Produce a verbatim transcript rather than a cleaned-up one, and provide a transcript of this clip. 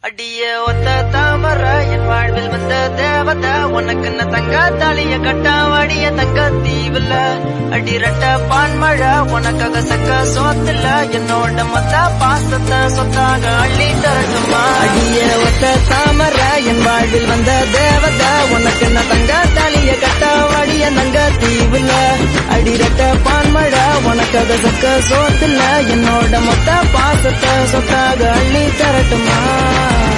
அடிய ஒத்த தாமர என் வாழ்வில் வந்த தேவத உனக்கு தங்க தாலிய கட்டாவாடிய தங்க தீவுல அடி ரெட்ட பான்மழை உனக்காக சக்க சோத்துல என்னோட மொத்த பாசத்தை சொத்தாக அள்ளி தரட்டுமா. அடிய ஒத்த தாமர என் வாழ்வில் வந்த தேவத உனக்கு தங்க தாலிய கட்டாவாடிய தங்க தீவுல அடி ரெட்ட பான்மழை உனக்காக சக்க சோத்துல என்னோட மொத்த பாசத்தை சொத்தாக அள்ளி தரட்டுமா.